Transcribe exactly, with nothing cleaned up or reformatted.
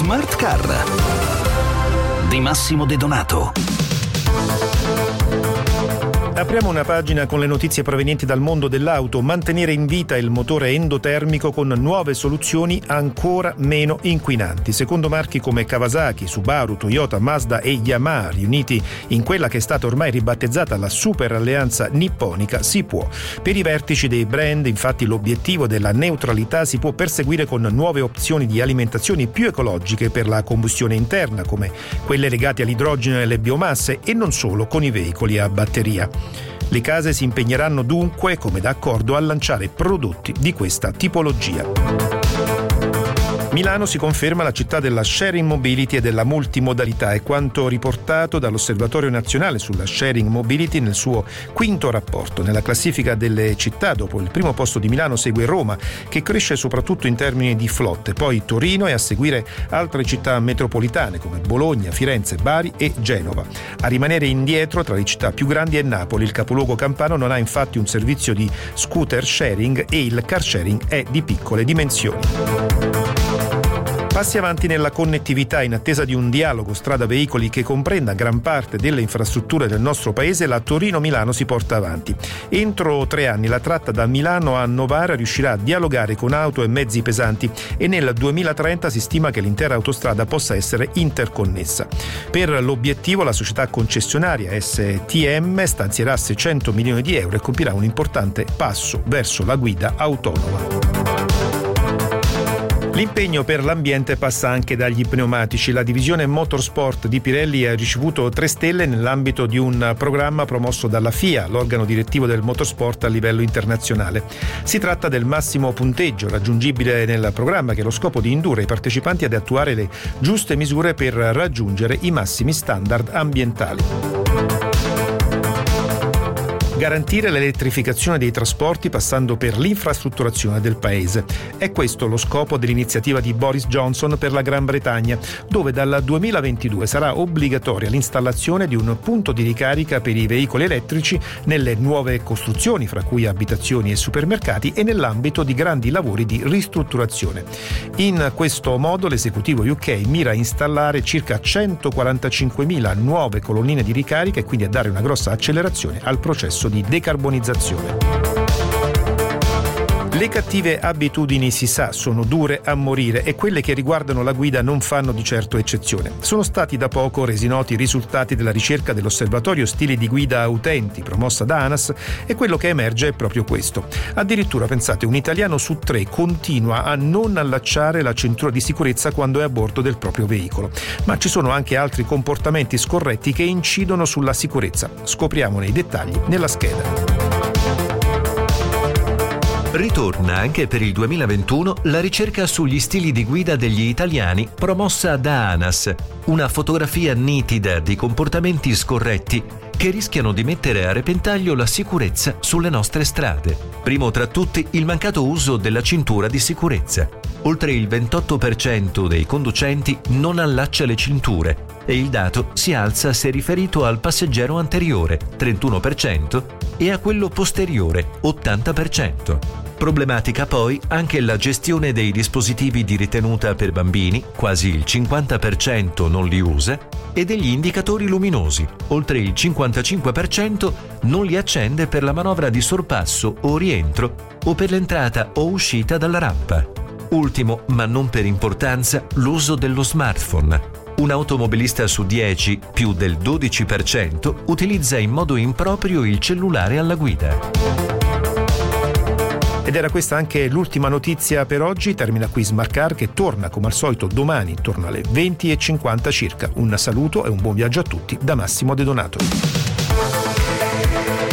Smart Car di Massimo De Donato. Apriamo una pagina con le notizie provenienti dal mondo dell'auto. Mantenere in vita il motore endotermico con nuove soluzioni ancora meno inquinanti. Secondo marchi come Kawasaki, Subaru, Toyota, Mazda e Yamaha, riuniti in quella che è stata ormai ribattezzata la super alleanza nipponica, si può. Per i vertici dei brand, infatti, l'obiettivo della neutralità si può perseguire con nuove opzioni di alimentazione più ecologiche per la combustione interna, come quelle legate all'idrogeno e alle biomasse, e non solo con i veicoli a batteria. Le case si impegneranno dunque, come d'accordo, a lanciare prodotti di questa tipologia. Milano si conferma la città della sharing mobility e della multimodalità, è quanto riportato dall'Osservatorio Nazionale sulla Sharing Mobility nel suo quinto rapporto. Nella classifica delle città, dopo il primo posto di Milano segue Roma, che cresce soprattutto in termini di flotte, poi Torino e a seguire altre città metropolitane come Bologna, Firenze, Bari e Genova. A rimanere indietro tra le città più grandi è Napoli. Il capoluogo campano non ha infatti un servizio di scooter sharing e il car sharing è di piccole dimensioni. Passi avanti nella connettività. In attesa di un dialogo strada-veicoli che comprenda gran parte delle infrastrutture del nostro paese, la Torino-Milano si porta avanti. Entro tre anni la tratta da Milano a Novara riuscirà a dialogare con auto e mezzi pesanti e nel duemilatrenta si stima che l'intera autostrada possa essere interconnessa. Per l'obiettivo la società concessionaria S T M stanzierà seicento milioni di euro e compirà un importante passo verso la guida autonoma. L'impegno per l'ambiente passa anche dagli pneumatici. La divisione motorsport di Pirelli ha ricevuto tre stelle nell'ambito di un programma promosso dalla F I A, l'organo direttivo del motorsport a livello internazionale. Si tratta del massimo punteggio raggiungibile nel programma, che ha lo scopo di indurre i partecipanti ad attuare le giuste misure per raggiungere i massimi standard ambientali. Garantire l'elettrificazione dei trasporti passando per l'infrastrutturazione del paese. È questo lo scopo dell'iniziativa di Boris Johnson per la Gran Bretagna, dove dal duemilaventidue sarà obbligatoria l'installazione di un punto di ricarica per i veicoli elettrici nelle nuove costruzioni, fra cui abitazioni e supermercati, e nell'ambito di grandi lavori di ristrutturazione. In questo modo l'esecutivo U K mira a installare circa centoquarantacinquemila nuove colonnine di ricarica e quindi a dare una grossa accelerazione al processo di decarbonizzazione. Le cattive abitudini, si sa, sono dure a morire e quelle che riguardano la guida non fanno di certo eccezione. Sono stati da poco resi noti i risultati della ricerca dell'Osservatorio Stili di Guida Utenti promossa da ANAS e quello che emerge è proprio questo. Addirittura, pensate, un italiano su tre continua a non allacciare la cintura di sicurezza quando è a bordo del proprio veicolo. Ma ci sono anche altri comportamenti scorretti che incidono sulla sicurezza. Scopriamone i dettagli nella scheda. Ritorna anche per il duemilaventuno la ricerca sugli stili di guida degli italiani promossa da ANAS, una fotografia nitida di comportamenti scorretti che rischiano di mettere a repentaglio la sicurezza sulle nostre strade. Primo tra tutti il mancato uso della cintura di sicurezza. Oltre il ventotto per cento dei conducenti non allaccia le cinture e il dato si alza se riferito al passeggero anteriore, trentuno per cento, e a quello posteriore, ottanta per cento. Problematica poi anche la gestione dei dispositivi di ritenuta per bambini, quasi il cinquanta per cento non li usa, e degli indicatori luminosi, oltre il cinquantacinque per cento non li accende per la manovra di sorpasso o rientro o per l'entrata o uscita dalla rampa. Ultimo, ma non per importanza, l'uso dello smartphone. Un automobilista su dieci, più del dodici per cento, utilizza in modo improprio il cellulare alla guida. Ed era questa anche l'ultima notizia per oggi. Termina qui Smart Car, che torna come al solito domani intorno alle venti e cinquanta circa. Un saluto e un buon viaggio a tutti da Massimo De Donato.